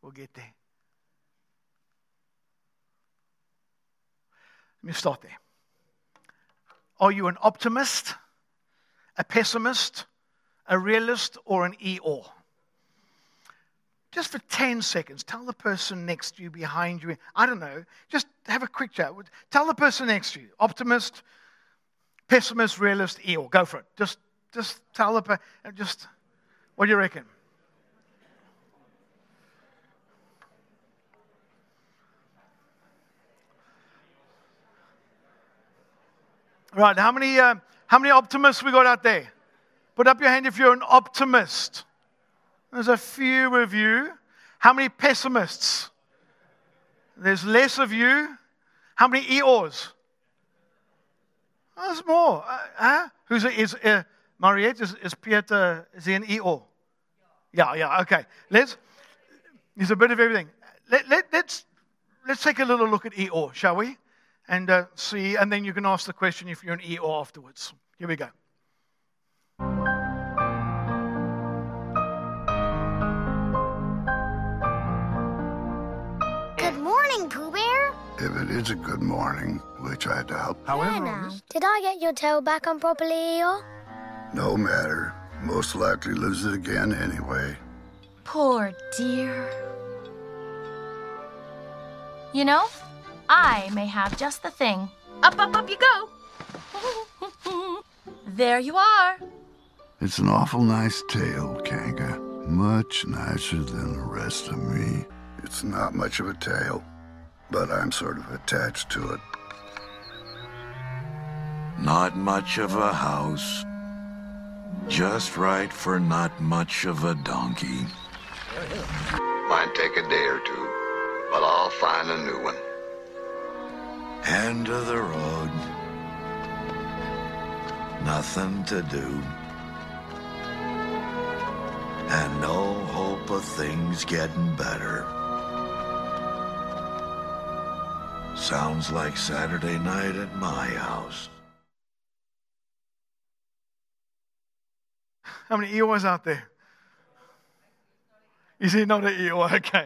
We'll get there. Let me start there. Are you an optimist, a pessimist, a realist, or an Eeyore? Just for 10 seconds, tell the person next to you, behind you, I don't know, just have a quick chat. Tell the person next to you, optimist, pessimist, realist, Eeyore. Go for it. Just tell the person, what do you reckon? Right, how many optimists we got out there? Put up your hand if you're an optimist. There's a few of you. How many pessimists? There's less of you. How many Eeyores? Oh, there's more. Is Mariette? Is Pieter? Is he an Eeyore? Yeah. Okay. He's a bit of everything. Let's take a little look at Eeyore, shall we? And see, and then you can ask the question if you're an Eeyore afterwards. Here we go. Good morning, Pooh Bear. If it is a good morning, which I doubt. However, did I get your tail back on properly, Eeyore? No matter. Most likely lose it again anyway. Poor dear. You know, I may have just the thing. Up, up, up you go. There you are. It's an awful nice tail, Kanga. Much nicer than the rest of me. It's not much of a tail, but I'm sort of attached to it. Not much of a house. Just right for not much of a donkey. Might take a day or two, but I'll find a new one. End of the road. Nothing to do. And no hope of things getting better. Sounds like Saturday night at my house. How many Eeyores out there? You see, not an Eeyore, okay.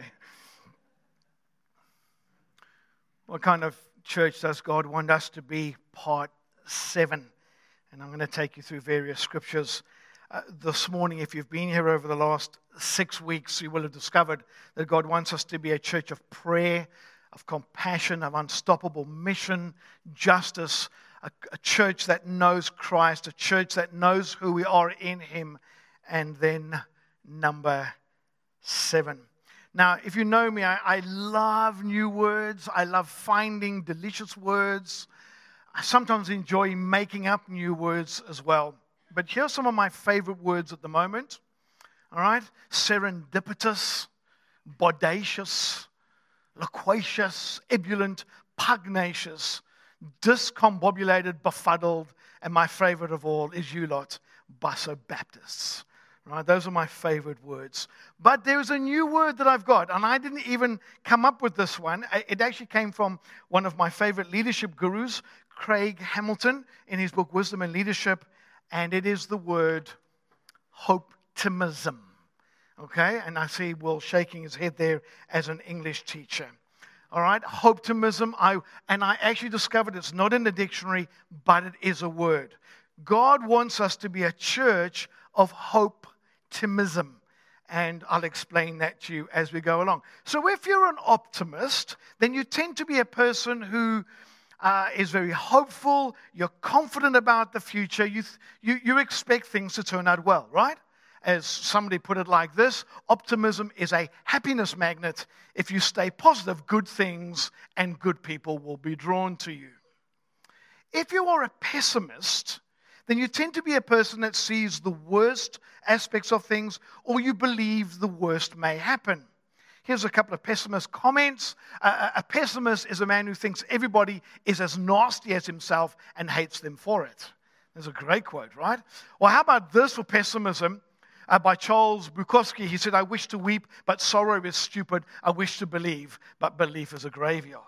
What kind of church does God want us to be? Part 7. And I'm going to take you through various scriptures this morning. If you've been here over the last 6 weeks, you will have discovered that God wants us to be a church of prayer, of compassion, of unstoppable mission, justice, a church that knows Christ, a church that knows who we are in Him. And then number 7. Now, if you know me, I love new words. I love finding delicious words. I sometimes enjoy making up new words as well. But here's some of my favorite words at the moment. All right? Serendipitous, bodacious, loquacious, ebullient, pugnacious, discombobulated, befuddled, and my favorite of all is you lot, Busso Baptists. Right, those are my favorite words. But there's a new word that I've got, and I didn't even come up with this one. It actually came from one of my favorite leadership gurus, Craig Hamilton, in his book Wisdom and Leadership, and it is the word hoptimism. Okay, and I see Will shaking his head there as an English teacher. All right, hoptimism. I actually discovered it's not in the dictionary, but it is a word. God wants us to be a church of hoptimism, and I'll explain that to you as we go along. So if you're an optimist, then you tend to be a person who is very hopeful. You're confident about the future. You expect things to turn out well, right? As somebody put it like this, optimism is a happiness magnet. If you stay positive, good things and good people will be drawn to you. If you are a pessimist, then you tend to be a person that sees the worst aspects of things, or you believe the worst may happen. Here's a couple of pessimist comments. A pessimist is a man who thinks everybody is as nasty as himself and hates them for it. There's a great quote, right? Well, how about this for pessimism? By Charles Bukowski, he said, I wish to weep, but sorrow is stupid. I wish to believe, but belief is a graveyard.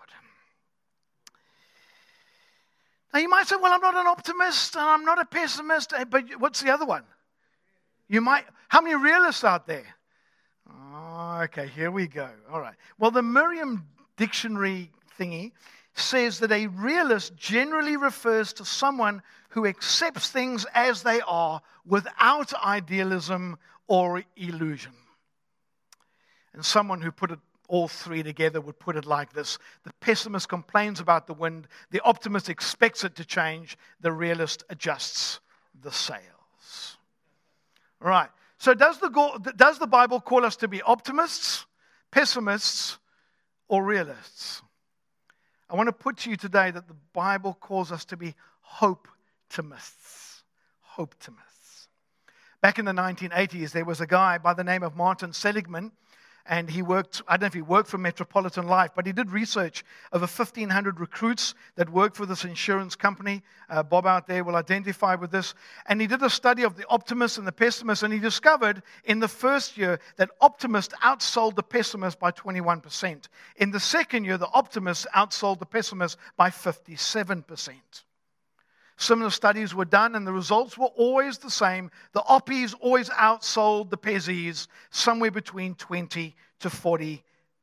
Now, you might say, well, I'm not an optimist, and I'm not a pessimist, but what's the other one? How many realists out there? Okay, here we go. All right. Well, the Merriam Dictionary thingy says that a realist generally refers to someone who accepts things as they are without idealism or illusion. And someone who put it all three together would put it like this: the pessimist complains about the wind, the optimist expects it to change, the realist adjusts the sails. All right. So does the Bible call us to be optimists, pessimists, or realists? I want to put to you today that the Bible calls us to be hope-timists. Hope-timists. Back in the 1980s, there was a guy by the name of Martin Seligman, and he worked, I don't know if he worked for Metropolitan Life, but he did research over 1,500 recruits that worked for this insurance company. Bob out there will identify with this. And he did a study of the optimists and the pessimists, and he discovered in the first year that optimists outsold the pessimists by 21%. In the second year, the optimists outsold the pessimists by 57%. Similar studies were done, and the results were always the same. The oppies always outsold the pezzies, somewhere between 20 to 40%.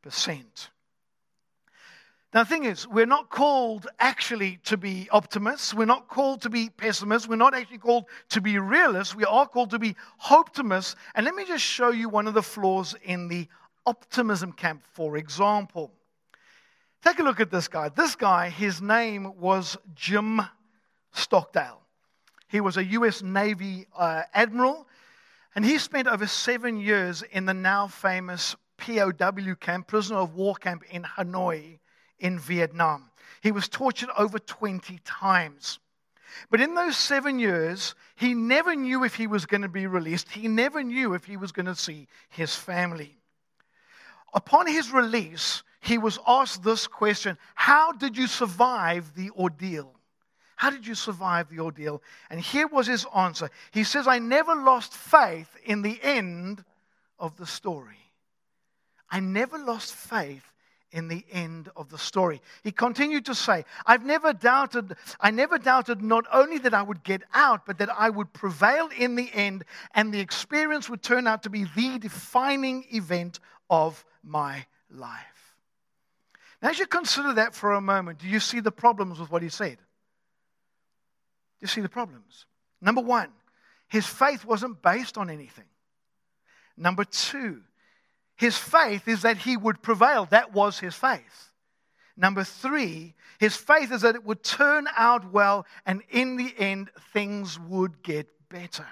Now, the thing is, we're not called actually to be optimists. We're not called to be pessimists. We're not actually called to be realists. We are called to be hope-timists. And let me just show you one of the flaws in the optimism camp, for example. Take a look at this guy. This guy, his name was Jim Stockdale. He was a U.S. Navy admiral, and he spent over 7 years in the now famous POW camp, prisoner of war camp in Hanoi in Vietnam. He was tortured over 20 times. But in those 7 years, he never knew if he was going to be released. He never knew if he was going to see his family. Upon his release, he was asked this question: how did you survive the ordeal? How did you survive the ordeal? And here was his answer. He says, I never lost faith in the end of the story. I never lost faith in the end of the story. He continued to say, I never doubted not only that I would get out, but that I would prevail in the end, and the experience would turn out to be the defining event of my life. Now, as you consider that for a moment, do you see the problems with what he said? You see the problems. Number one, his faith wasn't based on anything. Number two, his faith is that he would prevail. That was his faith. Number three, his faith is that it would turn out well, and in the end, things would get better.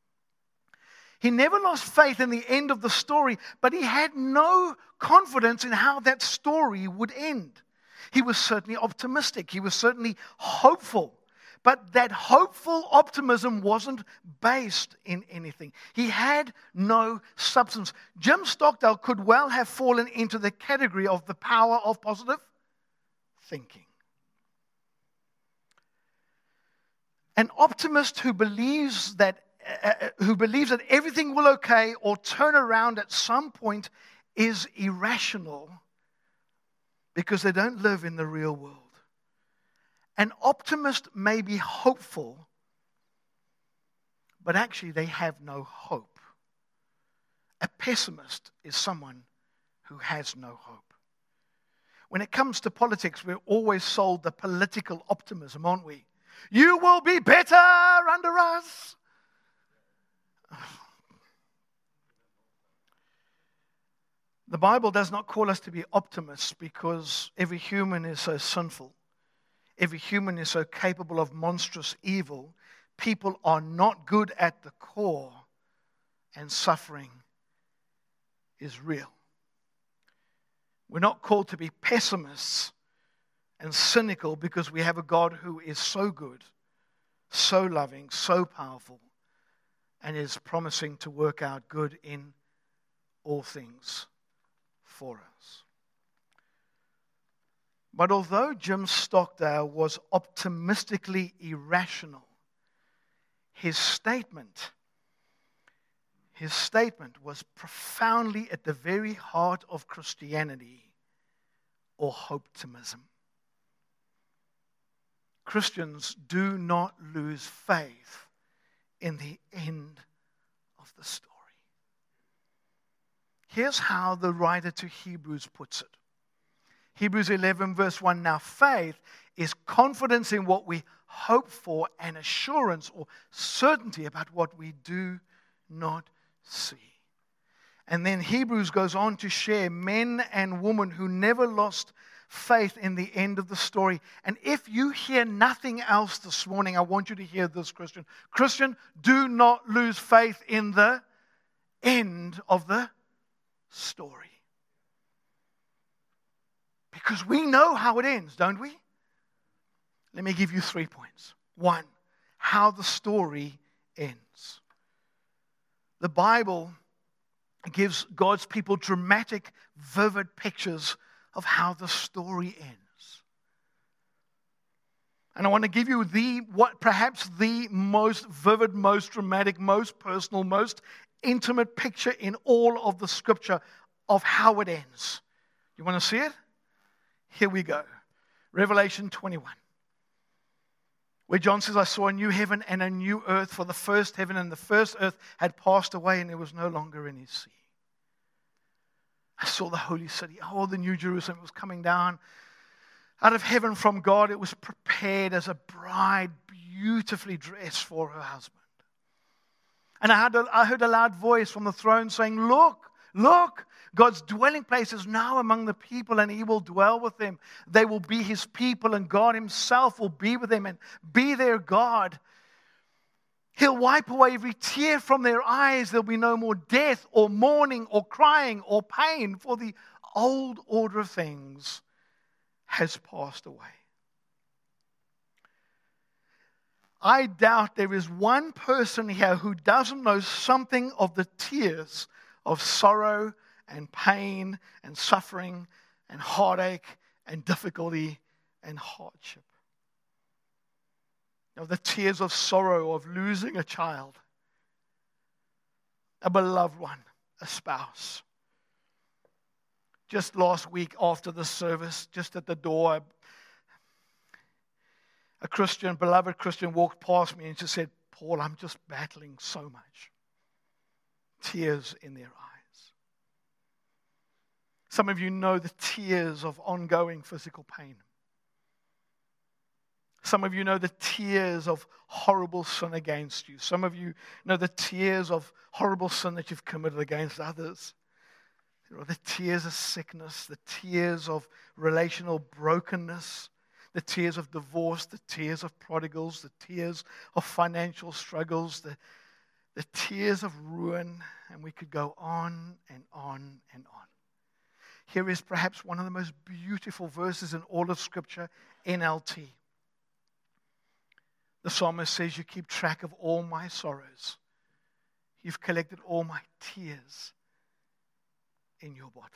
He never lost faith in the end of the story, but he had no confidence in how that story would end. He was certainly optimistic. He was certainly hopeful. But that hopeful optimism wasn't based in anything. He had no substance. Jim Stockdale could well have fallen into the category of the power of positive thinking. An optimist who believes that everything will okay or turn around at some point is irrational because they don't live in the real world. An optimist may be hopeful, but actually they have no hope. A pessimist is someone who has no hope. When it comes to politics, we're always sold the political optimism, aren't we? You will be better under us. The Bible does not call us to be optimists because every human is so sinful. Every human is so capable of monstrous evil. People are not good at the core, and suffering is real. We're not called to be pessimists and cynical because we have a God who is so good, so loving, so powerful, and is promising to work out good in all things for us. But although Jim Stockdale was optimistically irrational, his statement was profoundly at the very heart of Christianity, or hope-timism. Christians do not lose faith in the end of the story. Here's how the writer to Hebrews puts it. Hebrews 11 verse 1, now faith is confidence in what we hope for and assurance or certainty about what we do not see. And then Hebrews goes on to share men and women who never lost faith in the end of the story. And if you hear nothing else this morning, I want you to hear this, Christian. Christian, do not lose faith in the end of the story. Because we know how it ends, don't we? Let me give you 3 points. 1, how the story ends. The Bible gives God's people dramatic, vivid pictures of how the story ends. And I want to give you perhaps the most vivid, most dramatic, most personal, most intimate picture in all of the Scripture of how it ends. You want to see it? Here we go. Revelation 21. Where John says, I saw a new heaven and a new earth, for the first heaven and the first earth had passed away, and there was no longer any sea. I saw the holy city, the New Jerusalem was coming down out of heaven from God. It was prepared as a bride, beautifully dressed for her husband. And I heard a loud voice from the throne saying, look, God's dwelling place is now among the people, and He will dwell with them. They will be His people, and God Himself will be with them and be their God. He'll wipe away every tear from their eyes. There'll be no more death or mourning or crying or pain, for the old order of things has passed away. I doubt there is one person here who doesn't know something of the tears of sorrow and pain and suffering and heartache and difficulty and hardship. Of the tears of sorrow of losing a child, a beloved one, a spouse. Just last week after the service, just at the door, a beloved Christian walked past me and she said, Paul, I'm just battling so much. Tears in their eyes. Some of you know the tears of ongoing physical pain. Some of you know the tears of horrible sin against you. Some of you know the tears of horrible sin that you've committed against others. There are the tears of sickness, the tears of relational brokenness, the tears of divorce, the tears of prodigals, the tears of financial struggles, the tears of ruin, and we could go on and on and on. Here is perhaps one of the most beautiful verses in all of Scripture, NLT. The psalmist says, you keep track of all my sorrows. You've collected all my tears in your bottle.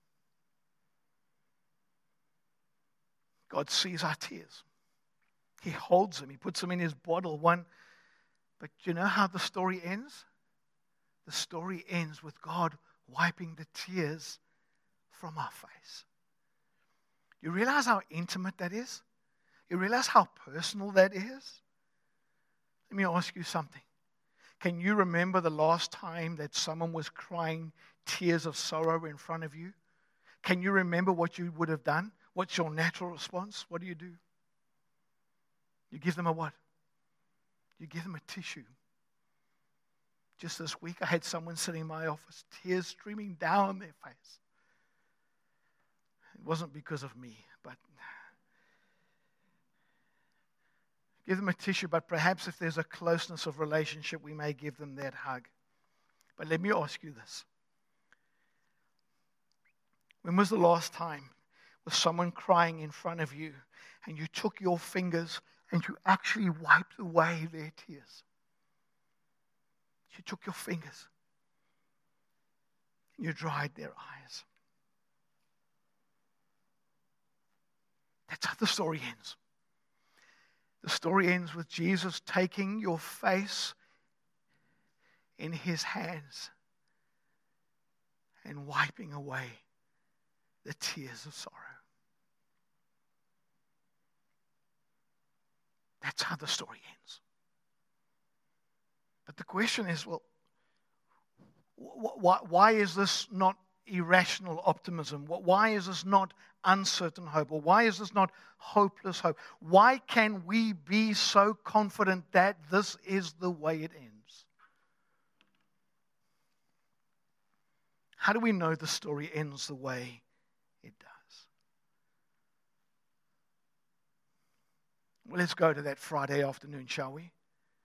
God sees our tears. He holds them. He puts them in His bottle. But you know how the story ends? The story ends with God wiping the tears from our face. You realize how intimate that is? You realize how personal that is? Let me ask you something. Can you remember the last time that someone was crying tears of sorrow in front of you? Can you remember what you would have done? What's your natural response? What do? You give them a what? You give them a tissue. Just this week, I had someone sitting in my office, tears streaming down their face. It wasn't because of me, but give them a tissue, but perhaps if there's a closeness of relationship, we may give them that hug. But let me ask you this. When was the last time with someone crying in front of you and you took your fingers and you actually wiped away their tears? You took your fingers and you dried their eyes. That's how the story ends. The story ends with Jesus taking your face in His hands and wiping away the tears of sorrow. That's how the story ends. But the question is, well, why is this not irrational optimism? Why is this not uncertain hope? Or why is this not hopeless hope? Why can we be so confident that this is the way it ends? How do we know the story ends the way it does? Well, let's go to that Friday afternoon, shall we?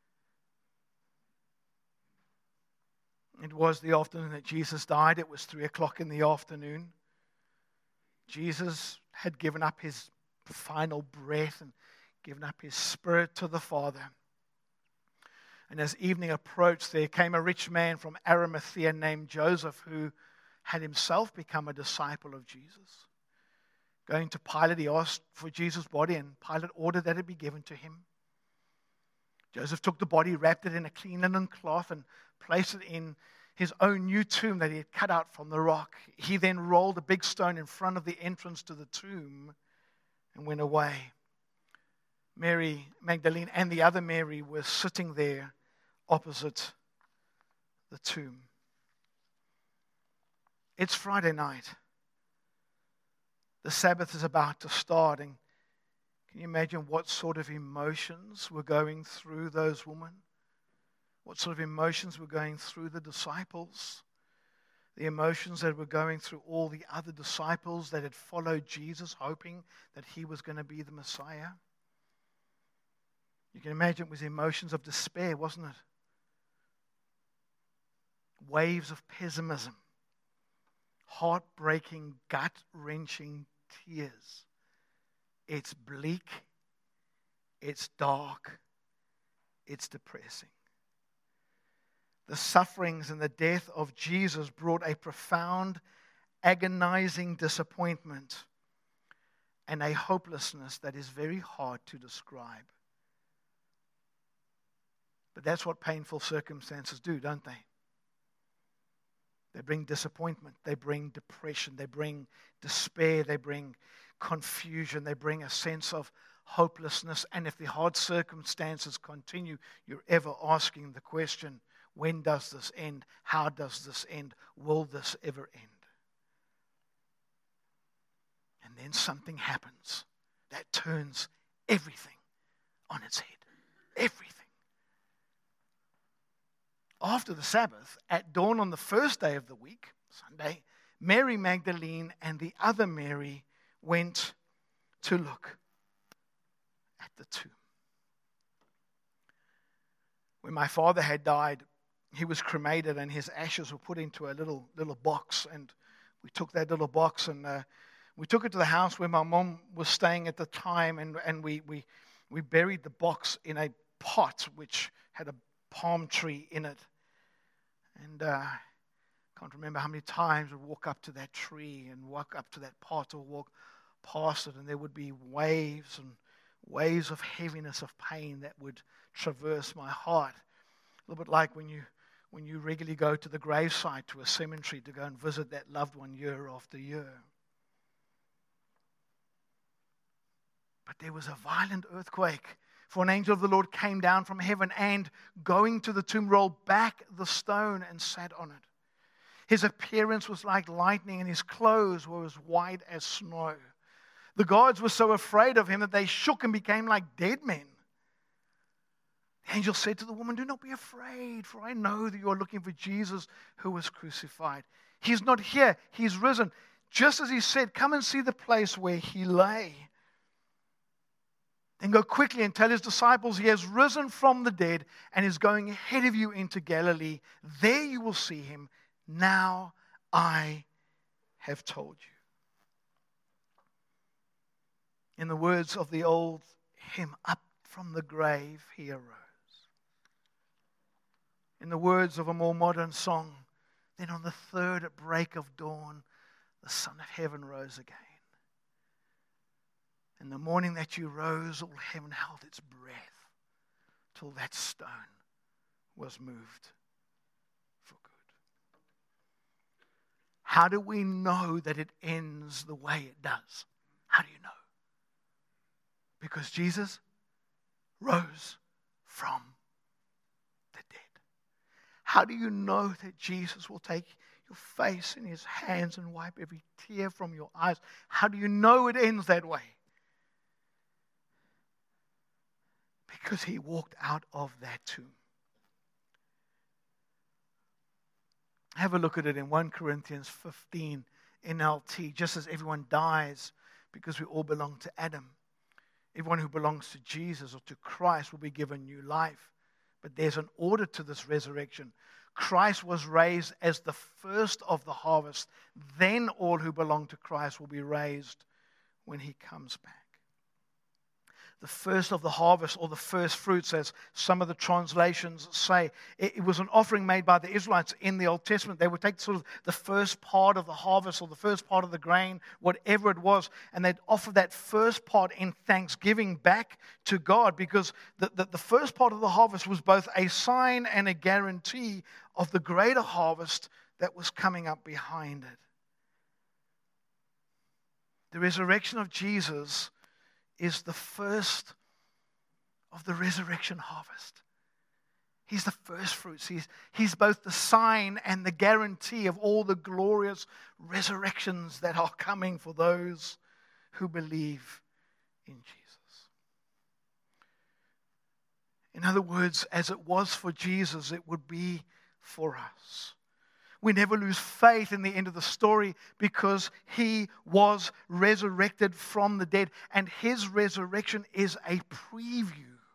It was the afternoon that Jesus died. It was 3:00 in the afternoon. Jesus had given up his final breath and given up his spirit to the Father. And as evening approached, there came a rich man from Arimathea named Joseph, who had himself become a disciple of Jesus. Going to Pilate, he asked for Jesus' body, and Pilate ordered that it be given to him. Joseph took the body, wrapped it in a clean linen cloth, and placed it in his own new tomb that he had cut out from the rock. He then rolled a big stone in front of the entrance to the tomb and went away. Mary Magdalene and the other Mary were sitting there opposite the tomb. It's Friday night. The Sabbath is about to start, and can you imagine what sort of emotions were going through those women? What sort of emotions were going through the disciples? The emotions that were going through all the other disciples that had followed Jesus, hoping that he was going to be the Messiah. You can imagine it was emotions of despair, wasn't it? Waves of pessimism. Heartbreaking, gut-wrenching tears. It's bleak, it's dark, it's depressing. The sufferings and the death of Jesus brought a profound, agonizing disappointment and a hopelessness that is very hard to describe. But that's what painful circumstances do, don't they? They bring disappointment, they bring depression, they bring despair, they bring confusion, they bring a sense of hopelessness. And if the hard circumstances continue, you're ever asking the question, when does this end? How does this end? Will this ever end? And then something happens that turns everything on its head. Everything. After the Sabbath, at dawn on the first day of the week, Sunday, Mary Magdalene and the other Mary went to look at the tomb. When my father had died, he was cremated and his ashes were put into a little box. And we took that little box and we took it to the house where my mom was staying at the time. And we buried the box in a pot which had a palm tree in it. And I can't remember how many times we'd walk up to that tree and walk up to that pot or walk past it, and there would be waves and waves of heaviness, of pain that would traverse my heart. A little bit like when you regularly go to the gravesite, to a cemetery, to go and visit that loved one year after year. But there was a violent earthquake. For an angel of the Lord came down from heaven and, going to the tomb, rolled back the stone and sat on it. His appearance was like lightning, and his clothes were as white as snow. The guards were so afraid of him that they shook and became like dead men. The angel said to the woman, "Do not be afraid, for I know that you are looking for Jesus who was crucified. He's not here, he's risen. Just as he said, come and see the place where he lay. Then go quickly and tell his disciples he has risen from the dead and is going ahead of you into Galilee. There you will see him. Now I have told you." In the words of the old hymn, "Up from the grave he arose." In the words of a more modern song, "Then on the third at break of dawn, the Son of Heaven rose again. In the morning that you rose, all heaven held its breath till that stone was moved for good." How do we know that it ends the way it does? How do you know? Because Jesus rose from the dead. How do you know that Jesus will take your face in his hands and wipe every tear from your eyes. How do you know it ends that way? Because he walked out of that tomb. Have a look at it in 1 Corinthians 15 NLT. Just as everyone dies because we all belong to Adam, everyone who belongs to Jesus or to Christ will be given new life. But there's an order to this resurrection. Christ was raised as the first of the harvest. Then all who belong to Christ will be raised when he comes back. The first of the harvest, or the first fruits, as some of the translations say. It was an offering made by the Israelites in the Old Testament. They would take sort of the first part of the harvest or the first part of the grain, whatever it was, and they'd offer that first part in thanksgiving back to God, because the first part of the harvest was both a sign and a guarantee of the greater harvest that was coming up behind it. The resurrection of Jesus is the first of the resurrection harvest. He's the first fruits. He's both the sign and the guarantee of all the glorious resurrections that are coming for those who believe in Jesus. In other words, as it was for Jesus, it would be for us. We never lose faith in the end of the story because he was resurrected from the dead. And his resurrection is a preview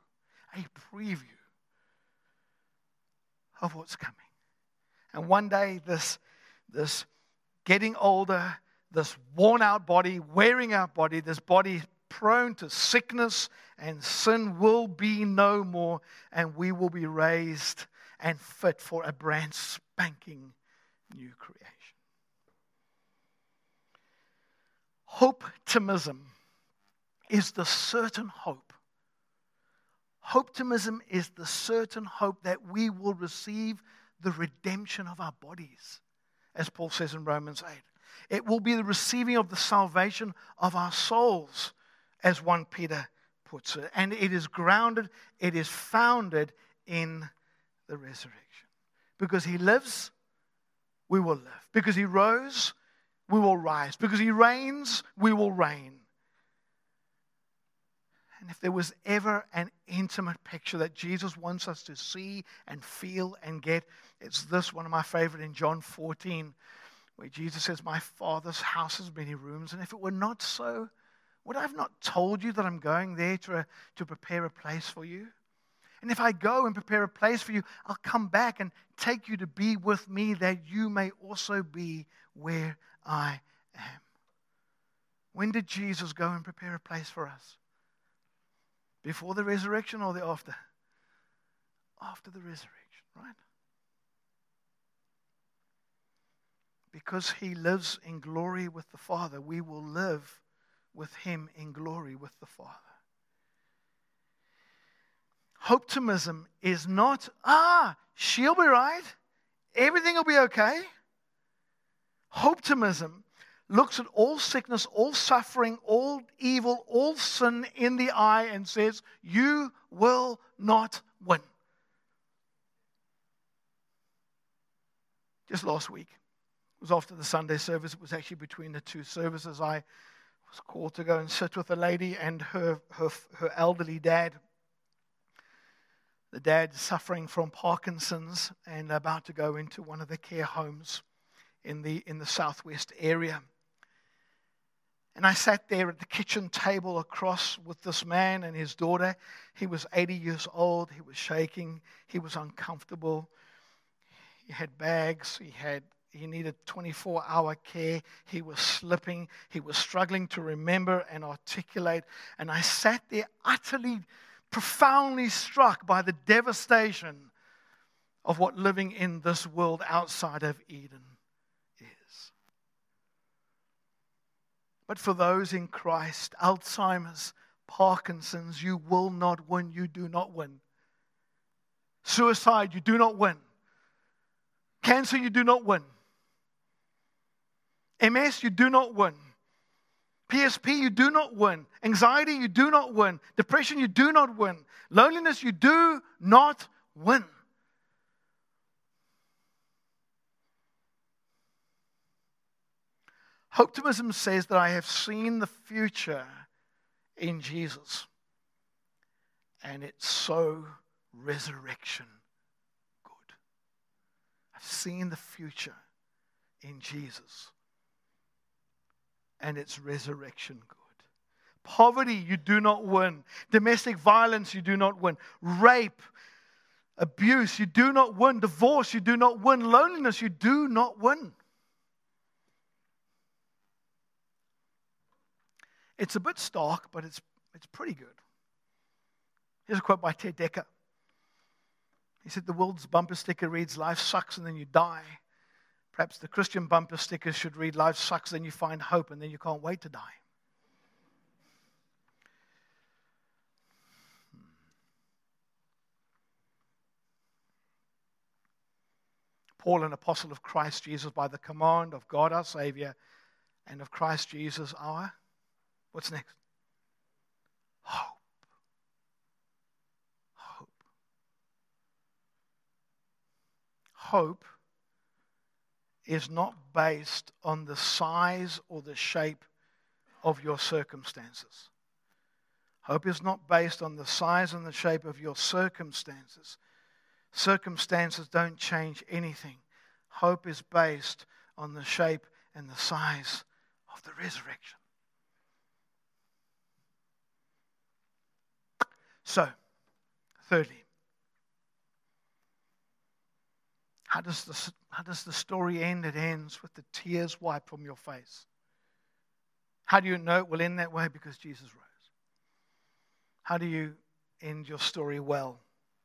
of what's coming. And one day this getting older, this worn out body, wearing out body, this body prone to sickness and sin will be no more, and we will be raised and fit for a brand spanking new creation. Optimism is the certain hope. Optimism is the certain hope that we will receive the redemption of our bodies, as Paul says in Romans 8. It will be the receiving of the salvation of our souls, as 1 Peter puts it. And it is grounded, it is founded in the resurrection. Because he lives, we will live. Because he rose, we will rise. Because he reigns, we will reign. And if there was ever an intimate picture that Jesus wants us to see and feel and get, it's this, one of my favorite, in John 14, where Jesus says, my Father's house has many rooms, and if it were not so, would I have not told you that I'm going there to prepare a place for you? And if I go and prepare a place for you, I'll come back and take you to be with me, that you may also be where I am. When did Jesus go and prepare a place for us? Before the resurrection or the after? After the resurrection, right? Because he lives in glory with the Father, we will live with him in glory with the Father. Optimism is not, she'll be right. Everything will be okay. Optimism looks at all sickness, all suffering, all evil, all sin in the eye and says, you will not win. Just last week, it was after the Sunday service. It was actually between the two services. I was called to go and sit with a lady and her elderly dad. The dad suffering from Parkinson's and about to go into one of the care homes in the southwest area. And I sat there at the kitchen table across with this man and his daughter. He was 80 years old. He was shaking. He was uncomfortable. He had bags. He needed 24-hour care. He was slipping. He was struggling to remember and articulate. And I sat there utterly, profoundly struck by the devastation of what living in this world outside of Eden is. But for those in Christ, Alzheimer's, Parkinson's, you will not win. You do not win. Suicide, you do not win. Cancer, you do not win. MS, you do not win. PSP, you do not win. Anxiety, you do not win. Depression, you do not win. Loneliness, you do not win. Optimism says that I have seen the future in Jesus. And it's so resurrection good. I've seen the future in Jesus. And it's resurrection good. Poverty, you do not win. Domestic violence, you do not win. Rape, abuse, you do not win. Divorce, you do not win. Loneliness, you do not win. It's a bit stark, but it's pretty good. Here's a quote by Ted Dekker. He said, the world's bumper sticker reads, life sucks and then you die. Perhaps the Christian bumper sticker should read, life sucks, then you find hope, and then you can't wait to die. Paul, an apostle of Christ Jesus, by the command of God our Savior and of Christ Jesus our, what's next? Hope. Hope. Hope is not based on the size or the shape of your circumstances. Hope is not based on the size and the shape of your circumstances. Circumstances don't change anything. Hope is based on the shape and the size of the resurrection. So, thirdly, how does the story end? It ends with the tears wiped from your face. How do you know it will end that way? Because Jesus rose. How do you end your story well?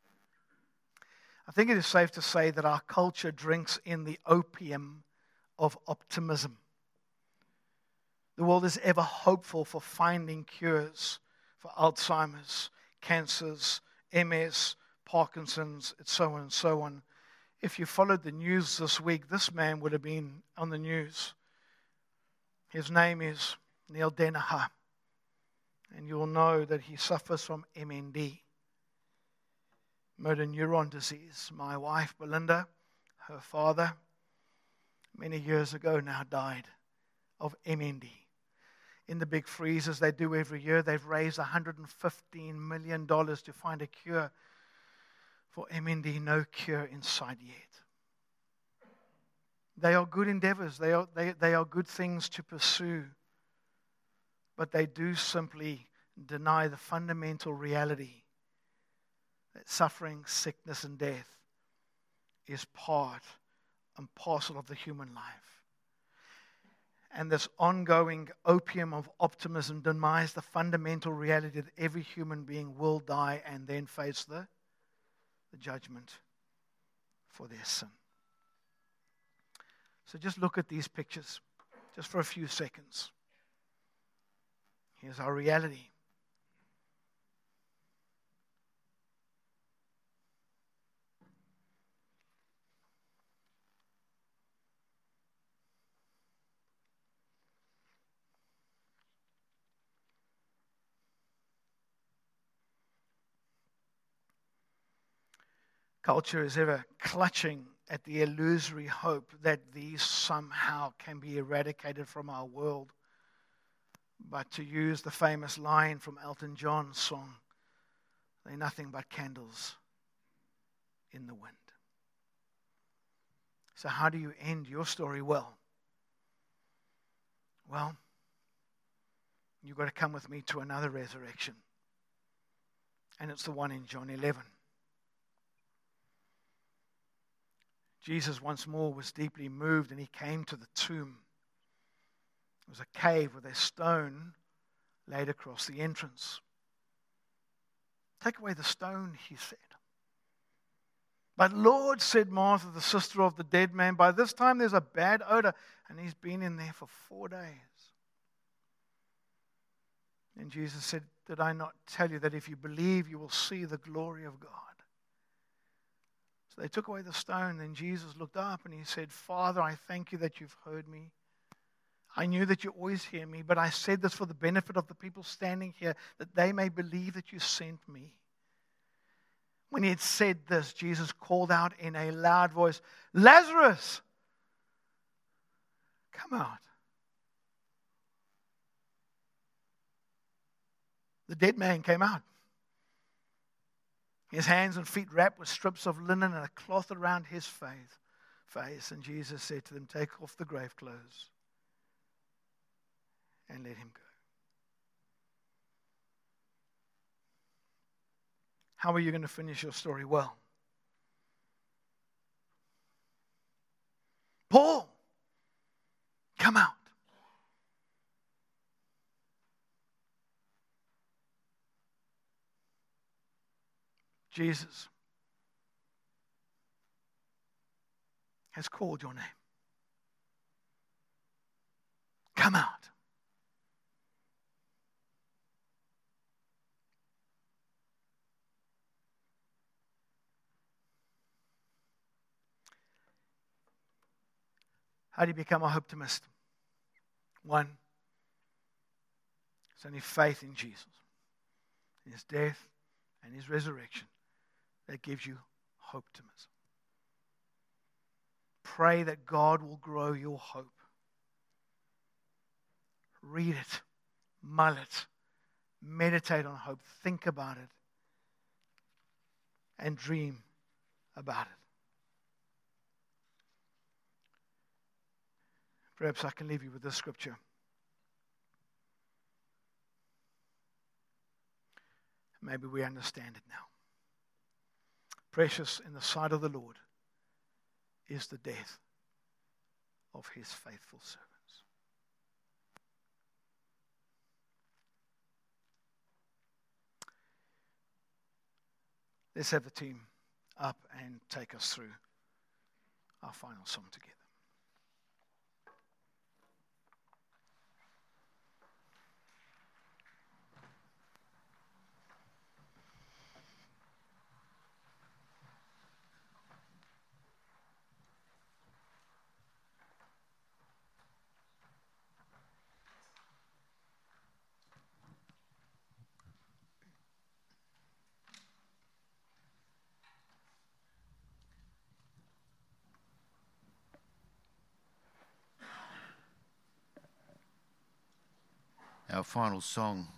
I think it is safe to say that our culture drinks in the opium of optimism. The world is ever hopeful for finding cures for Alzheimer's, cancers, MS, Parkinson's, and so on and so on. If you followed the news this week, this man would have been on the news. His name is Neil Danaher, and you'll know that he suffers from MND. Motor neuron disease. My wife, Belinda, her father, many years ago now died of MND. In the big freezers they do every year, they've raised $115 million to find a cure for MND. No cure in sight yet. They are good endeavors. They are good things to pursue. But they do simply deny the fundamental reality that suffering, sickness, and death is part and parcel of the human life. And this ongoing opium of optimism denies the fundamental reality that every human being will die and then face the judgment for their sin. So just look at these pictures, just for a few seconds. Here's our reality. Culture is ever clutching at the illusory hope that these somehow can be eradicated from our world. But to use the famous line from Elton John's song, they're nothing but candles in the wind. So how do you end your story well? Well, you've got to come with me to another resurrection. And it's the one in John 11. Jesus once more was deeply moved and he came to the tomb. It was a cave with a stone laid across the entrance. Take away the stone, he said. But Lord, said Martha, the sister of the dead man, by this time there's a bad odor, and he's been in there for 4 days. And Jesus said, did I not tell you that if you believe, you will see the glory of God? So they took away the stone, and Jesus looked up and he said, Father, I thank you that you've heard me. I knew that you always hear me, but I said this for the benefit of the people standing here, that they may believe that you sent me. When he had said this, Jesus called out in a loud voice, Lazarus, come out. The dead man came out. His hands and feet wrapped with strips of linen and a cloth around his face. And Jesus said to them, take off the grave clothes and let him go. How are you going to finish your story well? Paul, come out. Jesus has called your name. Come out. How do you become a optimist? One, it's only faith in Jesus, in his death and his resurrection, that gives you optimism. Pray that God will grow your hope. Read it, mull it, meditate on hope, think about it, and dream about it. Perhaps I can leave you with this scripture. Maybe we understand it now. Precious in the sight of the Lord is the death of his faithful servants. Let's have the team up and take us through our final song together. Our final song